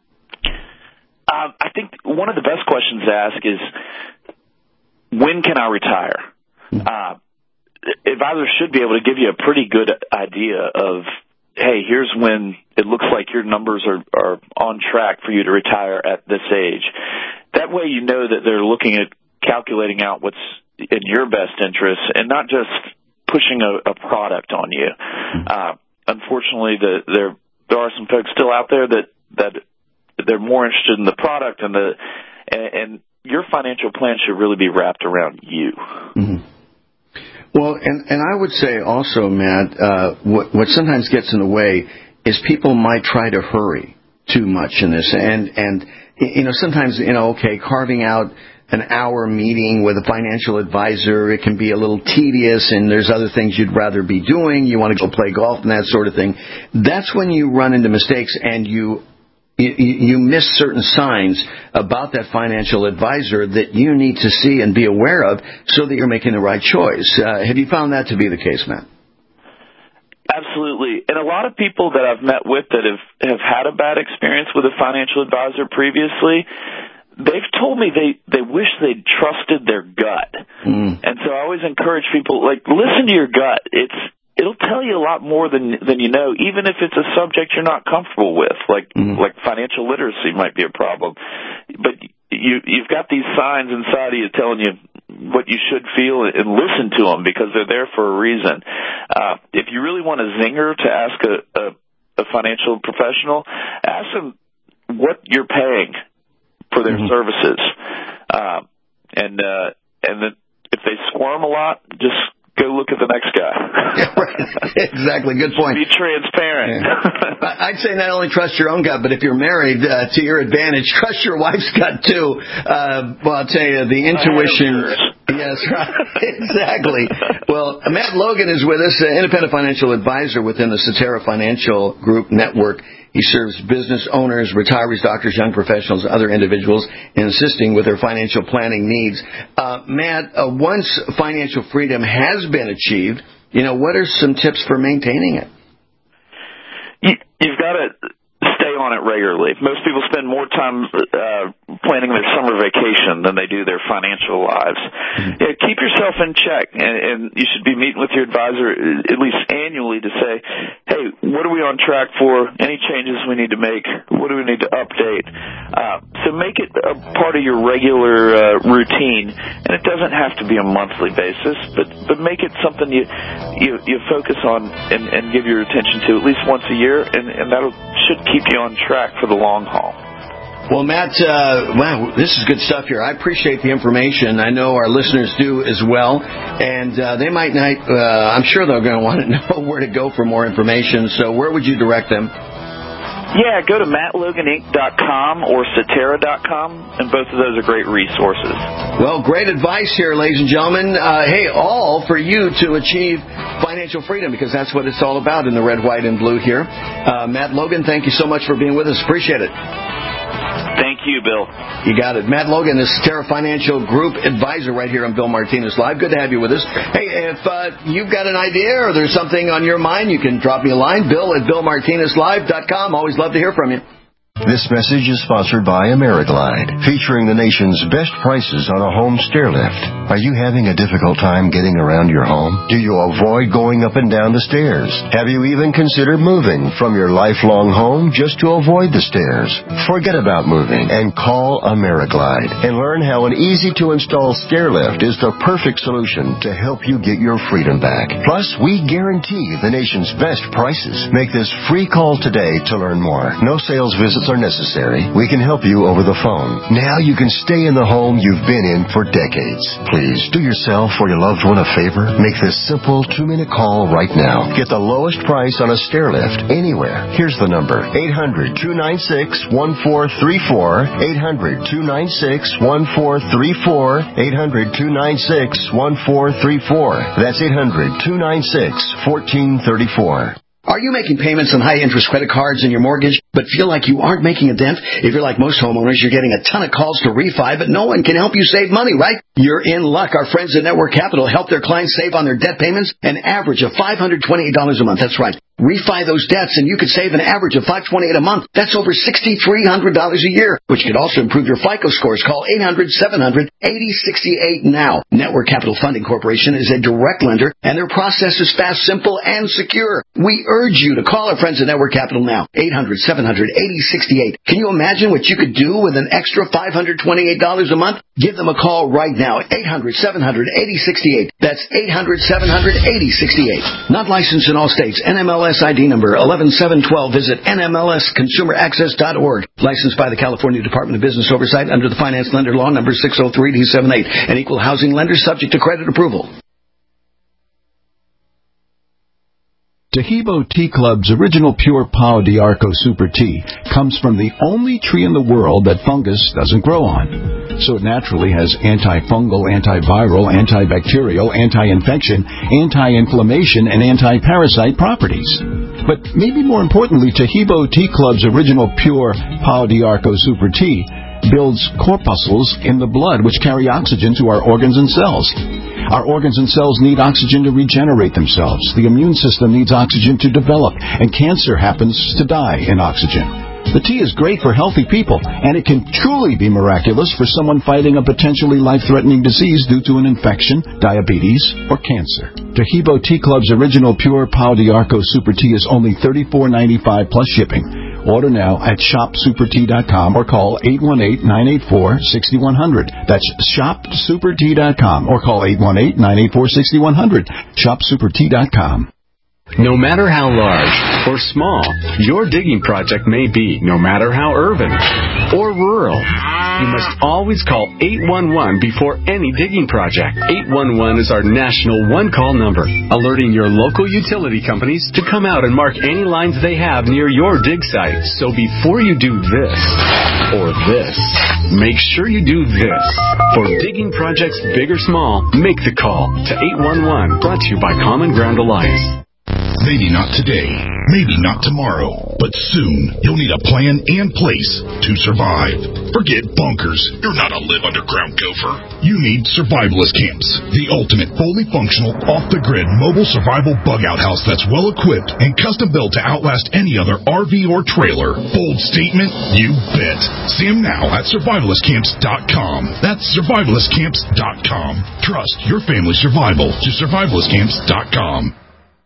I think one of the best questions to ask is, when can I retire? Advisors should be able to give you a pretty good idea of, hey, here's when it looks like your numbers are on track for you to retire at this age. That way you know that they're looking at calculating out what's in your best interest and not just pushing a product on you. Unfortunately, there are some folks still out there that they're more interested in the product, and your financial plan should really be wrapped around you. Well, and I would say also, Matt, what sometimes gets in the way is people might try to hurry too much in this, and sometimes carving out an hour meeting with a financial advisor, it can be a little tedious, and there's other things you'd rather be doing. You want to go play golf and that sort of thing. That's when you run into mistakes, and you miss certain signs about that financial advisor that you need to see and be aware of so that you're making the right choice. Have you found that to be the case, Matt? Absolutely. And a lot of people that I've met with that have had a bad experience with a financial advisor previously, they've told me they wish they'd trusted their gut. And so I always encourage people, listen to your gut. It'll tell you a lot more than you know, even if it's a subject you're not comfortable with, like financial literacy might be a problem. But you've got these signs inside of you telling you what you should feel, and listen to them because they're there for a reason. If you really want a zinger to ask a financial professional, ask them what you're paying for their services. And then if they squirm a lot, just go look at the next guy. Right. Exactly. Good point. Be transparent. Yeah. I'd say not only trust your own gut, but if you're married, to your advantage, trust your wife's gut too. Well, I'll tell you, the intuition. Yes, right. Exactly. Well, Matt Logan is with us, independent financial advisor within the Cetera Financial Group Network. He serves business owners, retirees, doctors, young professionals, other individuals in assisting with their financial planning needs. Matt, once financial freedom has been achieved, what are some tips for maintaining it? You've got to stay on it regularly. Most people spend more time planning their summer vacation than they do their financial lives. Keep yourself in check, and you should be meeting with your advisor at least annually to say, hey, what are we on track for? Any changes we need to make? What do we need to update? So make it a part of your regular routine, and it doesn't have to be a monthly basis, but make it something you focus on and give your attention to at least once a year, and that should keep you on track for the long haul. Well, Matt, wow, this is good stuff here. I appreciate the information. I know our listeners do as well, and they might not, I'm sure they're going to want to know where to go for more information. So where would you direct them? Yeah, go to mattloganinc.com or Cetera.com, and both of those are great resources. Well, great advice here, ladies and gentlemen. Hey, all for you to achieve financial freedom, because that's what it's all about in the red, white, and blue here. Matt Logan, thank you so much for being with us. Appreciate it. Thank you, Bill. You got it. Matt Logan is Cetera Financial Group Advisor right here on Bill Martinez Live. Good to have you with us. Hey, if you've got an idea or there's something on your mind, you can drop me a line, bill@billmartinezlive.com. Always love to hear from you. This message is sponsored by AmeriGlide, featuring the nation's best prices on a home stair lift. Are you having a difficult time getting around your home? Do you avoid going up and down the stairs? Have you even considered moving from your lifelong home just to avoid the stairs? Forget about moving and call AmeriGlide and learn how an easy-to-install stair lift is the perfect solution to help you get your freedom back. Plus, we guarantee the nation's best prices. Make this free call today to learn more. No sales visits are necessary. We can help you over the phone. Now you can stay in the home you've been in for decades. Please do yourself or your loved one a favor. Make this simple 2-minute call right now. Get the lowest price on a stair lift anywhere. Here's the number: 800-296-1434. 800-296-1434. 800-296-1434. That's 800-296-1434. Are you making payments on high-interest credit cards in your mortgage, but feel like you aren't making a dent? If you're like most homeowners, you're getting a ton of calls to refi, but no one can help you save money, right? You're in luck. Our friends at Network Capital help their clients save on their debt payments an average of $528 a month. That's right. Refi those debts, and you could save an average of $528 a month. That's over $6,300 a year, which could also improve your FICO scores. Call 800-700-8068 now. Network Capital Funding Corporation is a direct lender, and their process is fast, simple, and secure. We urge you to call our friends at Network Capital now. 800-700-8068. Can you imagine what you could do with an extra $528 a month? Give them a call right now. 800-700-8068. That's 800-700-8068. Not licensed in all states. NMLS ID number 11712. Visit NMLSconsumeraccess.org. Licensed by the California Department of Business Oversight under the Finance Lender Law number 603-278. An equal housing lender subject to credit approval. Tahibo Tea Club's original pure Pau d'Arco Super Tea comes from the only tree in the world that fungus doesn't grow on. So it naturally has antifungal, antiviral, antibacterial, anti-infection, anti-inflammation, and anti-parasite properties. But maybe more importantly, Tahibo Tea Club's original pure Pau d'Arco Super Tea builds corpuscles in the blood which carry oxygen to our organs and cells. Our organs and cells need oxygen to regenerate themselves. The immune system needs oxygen to develop, and cancer happens to die in oxygen. The tea is great for healthy people, and it can truly be miraculous for someone fighting a potentially life-threatening disease due to an infection, diabetes, or cancer. Tahibo Tea Club's original pure Pau d'Arco Super Tea is only $34.95 plus shipping. Order now at shopsupertea.com or call 818-984-6100. That's shopsupertea.com or call 818-984-6100. Shopsupertea.com. No matter how large or small your digging project may be, no matter how urban or rural, you must always call 811 before any digging project. 811 is our national one-call number, alerting your local utility companies to come out and mark any lines they have near your dig site. So before you do this or this, make sure you do this. For digging projects big or small, make the call to 811. Brought to you by Common Ground Alliance. Maybe not today, maybe not tomorrow, but soon you'll need a plan and place to survive. Forget bunkers. You're not a live underground gopher. You need survivalist camps, the ultimate fully functional, off-the-grid mobile survival bug-out house that's well-equipped and custom-built to outlast any other RV or trailer. Bold statement? You bet. See them now at survivalistcamps.com. That's survivalistcamps.com. Trust your family's survival to survivalistcamps.com.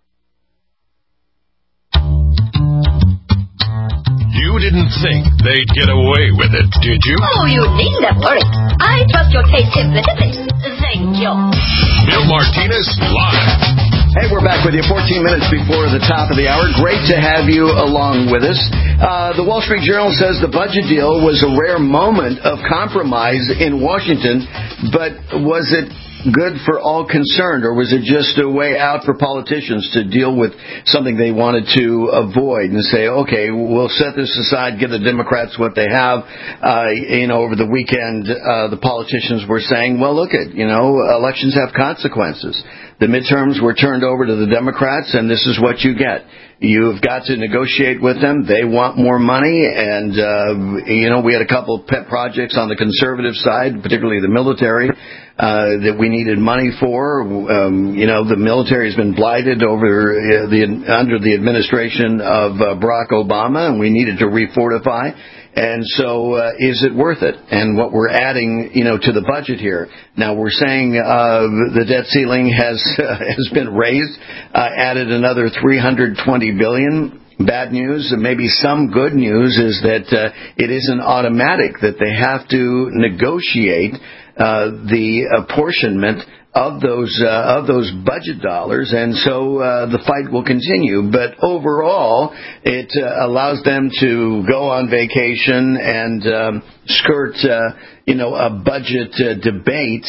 You didn't think they'd get away with it, did you? Oh, you needn't worry. I trust your taste implicitly. Thank you. Bill Martinez live. Hey, we're back with you 14 minutes before the top of the hour. Great to have you along with us. The Wall Street Journal says the budget deal was a rare moment of compromise in Washington, but was it good for all concerned, or was it just a way out for politicians to deal with something they wanted to avoid and say, okay, we'll set this aside, give the Democrats what they have? Over the weekend, the politicians were saying, well, look at, elections have consequences. The midterms were turned over to the Democrats, and this is what you get. You've got to negotiate with them. They want more money, and, we had a couple of pet projects on the conservative side, particularly the military, that we needed money for. The military has been blighted under the administration of Barack Obama, and we needed to refortify. And so, is it worth it? And what we're adding, to the budget here. Now we're saying, the debt ceiling has been raised, added another $320 billion. Bad news, and maybe some good news, is that, it isn't automatic, that they have to negotiate, the apportionment of those budget dollars, and so the fight will continue. But overall, it allows them to go on vacation and skirt, a budget debate,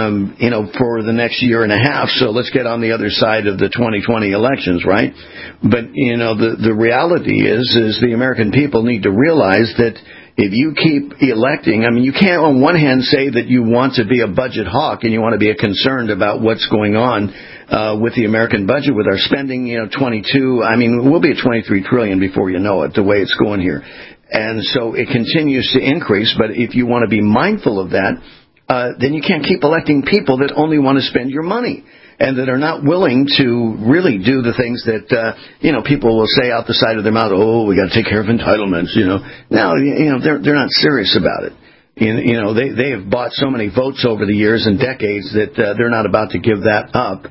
for the next year and a half. So let's get on the other side of the 2020 elections, right? But the reality is the American people need to realize that if you keep electing, you can't on one hand say that you want to be a budget hawk and you want to be concerned about what's going on with the American budget, with our spending, 22, we'll be at 23 trillion before you know it, the way it's going here. And so it continues to increase, but if you want to be mindful of that, then you can't keep electing people that only want to spend your money and that are not willing to really do the things that, people will say out the side of their mouth, oh, we got to take care of entitlements, Now, they're not serious about it. They have bought so many votes over the years and decades that they're not about to give that up.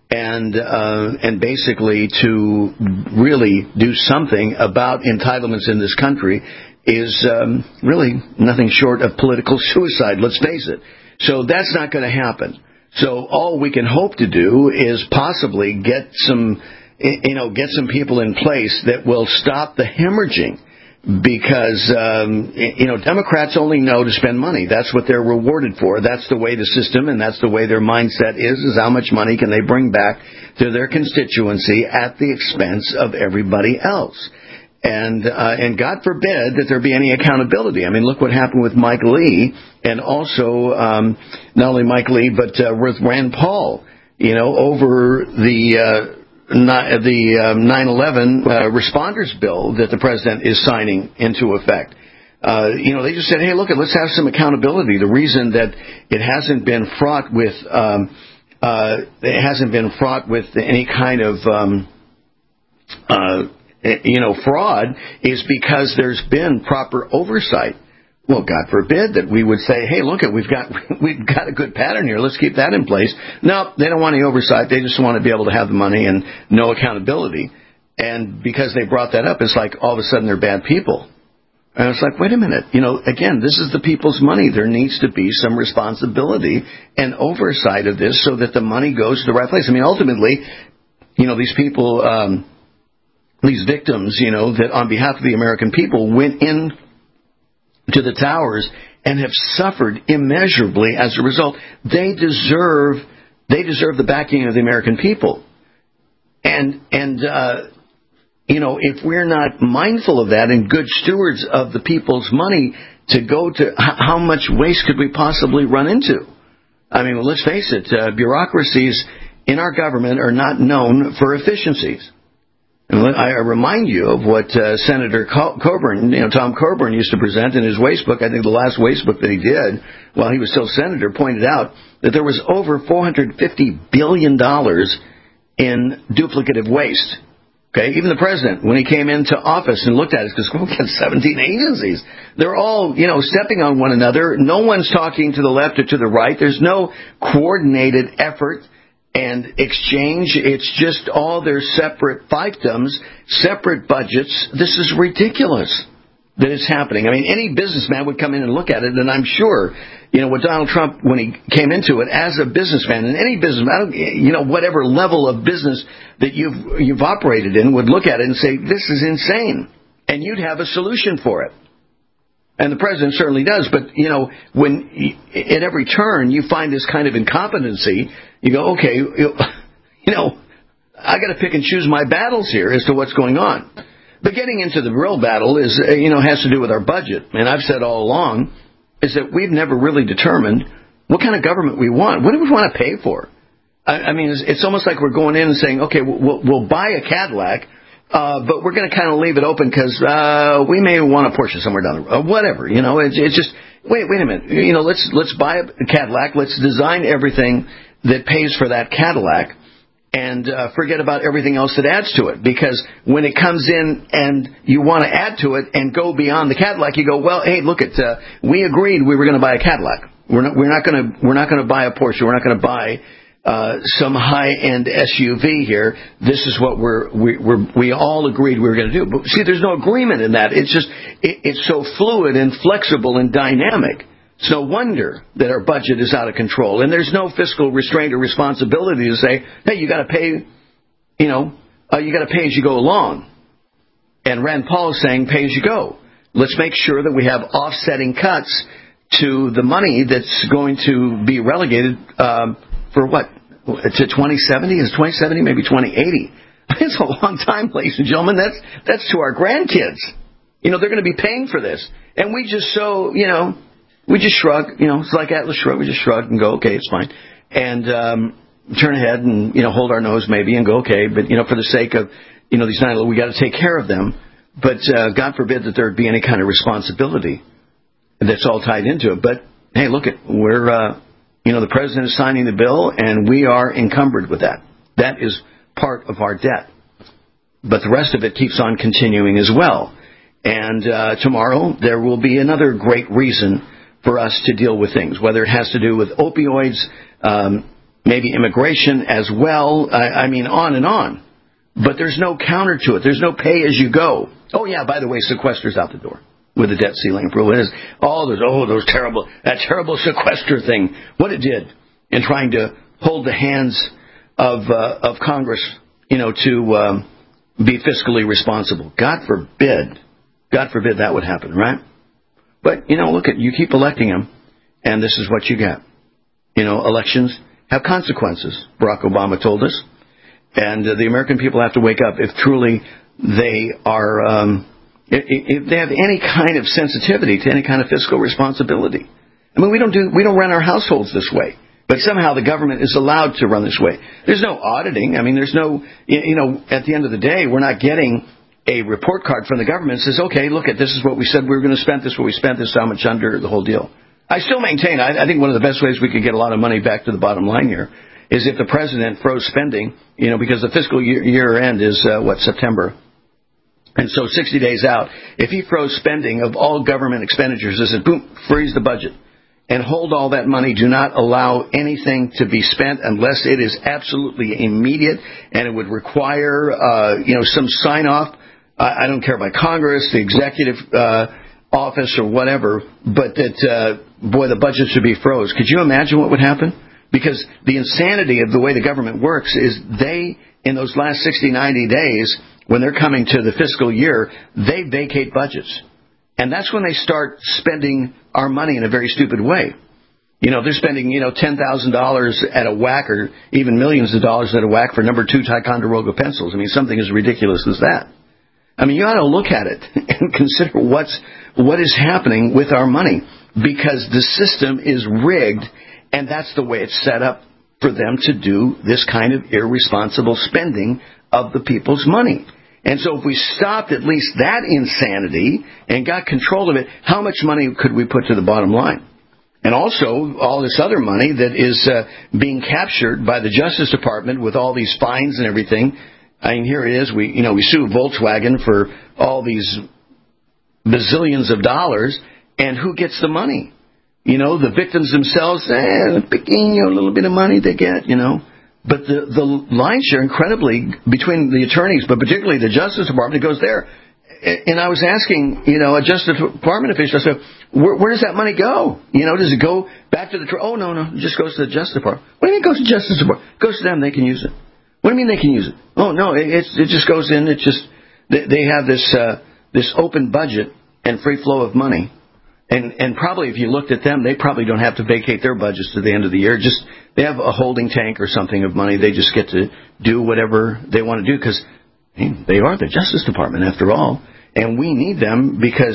And basically to really do something about entitlements in this country is really nothing short of political suicide, let's face it. So that's not going to happen. So all we can hope to do is possibly get some people in place that will stop the hemorrhaging, because Democrats only know to spend money. That's what they're rewarded for. That's the way the system, and that's the way their mindset is how much money can they bring back to their constituency at the expense of everybody else. And God forbid that there be any accountability. Look what happened with Mike Lee, and also not only Mike Lee, but with Rand Paul, over the 9/11 responders bill that the president is signing into effect. They just said, hey, look, let's have some accountability. The reason that it hasn't been fraught with any kind of fraud is because there's been proper oversight. Well, God forbid that we would say, hey, look, we've got a good pattern here. Let's keep that in place. No, they don't want any oversight. They just want to be able to have the money and no accountability. And because they brought that up, it's like all of a sudden they're bad people. And it's like, wait a minute. Again, this is the people's money. There needs to be some responsibility and oversight of this so that the money goes to the right place. I mean, ultimately, these people, these victims, that on behalf of the American people went in to the towers and have suffered immeasurably as a result. They deserve the backing of the American people. And if we're not mindful of that and good stewards of the people's money to go to, how much waste could we possibly run into? I mean, well, let's face it, bureaucracies in our government are not known for efficiencies. And I remind you of what Senator Coburn, Tom Coburn used to present in his waste book. I think the last waste book that he did while he was still senator pointed out that there was over $450 billion in duplicative waste. Okay, even the president, when he came into office and looked at it, because we've got 17 agencies, they're all, stepping on one another. No one's talking to the left or to the right. There's no coordinated effort and exchange. It's just all their separate fiefdoms, separate budgets. This is ridiculous that it's happening. I mean, any businessman would come in and look at it, and I'm sure, what Donald Trump, when he came into it as a businessman, and any businessman, whatever level of business that you've operated in, would look at it and say, this is insane. And you'd have a solution for it. And the president certainly does. But, when at every turn you find this kind of incompetency, you go, okay, I got to pick and choose my battles here as to what's going on. But getting into the real battle is, has to do with our budget. And I've said all along is that we've never really determined what kind of government we want. What do we want to pay for? I mean, it's almost like we're going in and saying, okay, we'll buy a Cadillac, but we're going to kind of leave it open because we may want a Porsche somewhere down the road. Whatever, it's just, wait a minute. Let's buy a Cadillac. Let's design everything that pays for that Cadillac. And forget about everything else that adds to it. Because when it comes in and you want to add to it and go beyond the Cadillac, you go, well, hey, look, we agreed we were going to buy a Cadillac. We're not going to buy a Porsche. We're not going to buy some high-end SUV here. This is what we all agreed we were going to do. But see, there's no agreement in that. It's just it's so fluid and flexible and dynamic. It's no wonder that our budget is out of control, and there's no fiscal restraint or responsibility to say, "Hey, you got to pay, you got to pay as you go along." And Rand Paul is saying, "Pay as you go." Let's make sure that we have offsetting cuts to the money that's going to be relegated for what to 2070? Is 2070 maybe 2080? It's a long time, ladies and gentlemen. That's to our grandkids. They're going to be paying for this, and we just we just shrug, it's like Atlas Shrugged. We just shrug and go, okay, it's fine. And turn ahead and, hold our nose maybe and go, okay. But, for the sake of, these 9/11, we got to take care of them. But God forbid that there would be any kind of responsibility that's all tied into it. But, hey, look, we're, the president is signing the bill, and we are encumbered with that. That is part of our debt. But the rest of it keeps on continuing as well. And tomorrow there will be another great reason for us to deal with things, whether it has to do with opioids, maybe immigration as well. I mean, on and on. But there's no counter to it. There's no pay as you go. Oh, yeah, by the way, sequester's out the door with the debt ceiling approval. That terrible sequester thing, what it did in trying to hold the hands of Congress, to be fiscally responsible. God forbid that would happen, right? But, look, you keep electing them, and this is what you get. Elections have consequences, Barack Obama told us. And the American people have to wake up if truly they are, if they have any kind of sensitivity to any kind of fiscal responsibility. I mean, we don't run our households this way. But somehow the government is allowed to run this way. There's no auditing. I mean, there's no, at the end of the day, we're not getting a report card from the government that says, okay, look at this is what we said we were going to spend, this is what we spent, this is how much under, the whole deal. I still maintain, I think one of the best ways we could get a lot of money back to the bottom line here is if the president froze spending, because the fiscal year end is, September. And so 60 days out, if he froze spending of all government expenditures, and said, boom, freeze the budget and hold all that money, do not allow anything to be spent unless it is absolutely immediate and it would require, some sign off. I don't care about Congress, the executive office or whatever, but that, the budget should be froze. Could you imagine what would happen? Because the insanity of the way the government works is they, in those last 60, 90 days, when they're coming to the fiscal year, they vacate budgets. And that's when they start spending our money in a very stupid way. They're spending, $10,000 at a whack or even millions of dollars at a whack for number 2 Ticonderoga pencils. Something as ridiculous as that. You ought to look at it and consider what is happening with our money, because the system is rigged, and that's the way it's set up for them to do this kind of irresponsible spending of the people's money. And so if we stopped at least that insanity and got control of it, how much money could we put to the bottom line? And also all this other money that is being captured by the Justice Department with all these fines and everything. Here it is. We sue Volkswagen for all these bazillions of dollars, and who gets the money? The victims themselves, a little bit of money they get, But the line share, incredibly, between the attorneys, but particularly the Justice Department, it goes there. And I was asking, a Justice Department official, I said, where does that money go? Does it go back to the... Oh, no, it just goes to the Justice Department. What do you mean it goes to the Justice Department? It goes to them, they can use it. What do you mean they can use it? Oh, no, it just goes in, they have this open budget and free flow of money. And probably if you looked at them, they probably don't have to vacate their budgets to the end of the year. Just they have a holding tank or something of money. They just get to do whatever they want to do because they are the Justice Department after all. And we need them because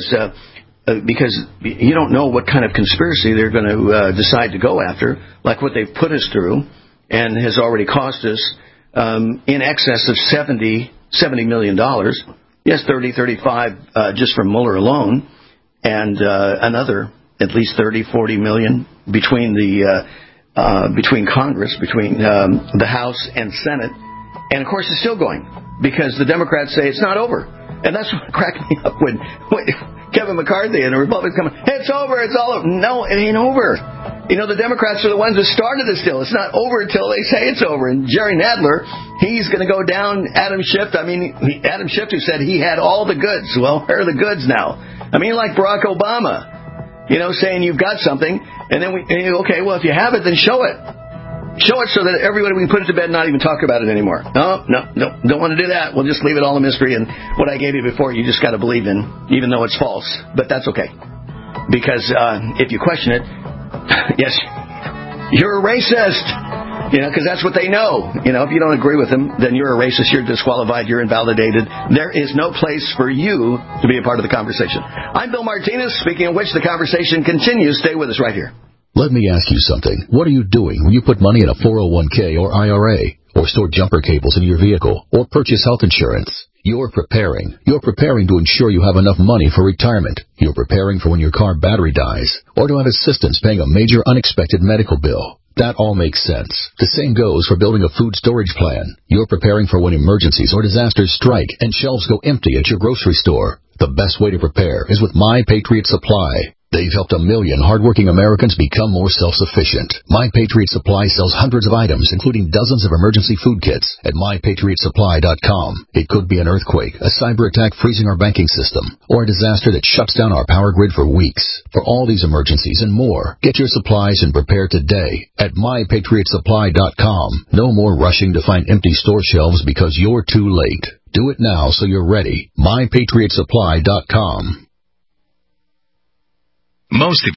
you don't know what kind of conspiracy they're going to decide to go after, like what they've put us through and has already cost us in excess of $70 million. Yes, 35 just from Mueller alone. And another at least 30-40 million between Congress, between the House and Senate, and of course it's still going because the Democrats say it's not over, and that's what cracked me up when Kevin McCarthy and the Republicans come, hey, it's over, it's all over. No, it ain't over. The Democrats are the ones that started this deal. It's not over until they say it's over. And Jerry Nadler, he's going to go down Adam Schiff. Adam Schiff who said he had all the goods. Well, where are the goods now? Like Barack Obama, saying you've got something, and then okay, well, if you have it, then show it. Show it so that everybody, we can put it to bed and not even talk about it anymore. No, don't want to do that. We'll just leave it all a mystery, and what I gave you before, you just got to believe in, even though it's false. But that's okay. Because if you question it, yes, you're a racist. Because that's what they know. If you don't agree with them, then you're a racist, you're disqualified, you're invalidated. There is no place for you to be a part of the conversation. I'm Bill Martinez, speaking of which the conversation continues. Stay with us right here. Let me ask you something. What are you doing when you put money in a 401k or IRA, or store jumper cables in your vehicle, or purchase health insurance? You're preparing. You're preparing to ensure you have enough money for retirement. You're preparing for when your car battery dies, or to have assistance paying a major unexpected medical bill. That all makes sense. The same goes for building a food storage plan. You're preparing for when emergencies or disasters strike and shelves go empty at your grocery store. The best way to prepare is with My Patriot Supply. They've helped 1 million hardworking Americans become more self-sufficient. My Patriot Supply sells hundreds of items, including dozens of emergency food kits at MyPatriotSupply.com. It could be an earthquake, a cyber attack freezing our banking system, or a disaster that shuts down our power grid for weeks. For all these emergencies and more, get your supplies and prepare today at MyPatriotSupply.com. No more rushing to find empty store shelves because you're too late. Do it now so you're ready. MyPatriotSupply.com. Most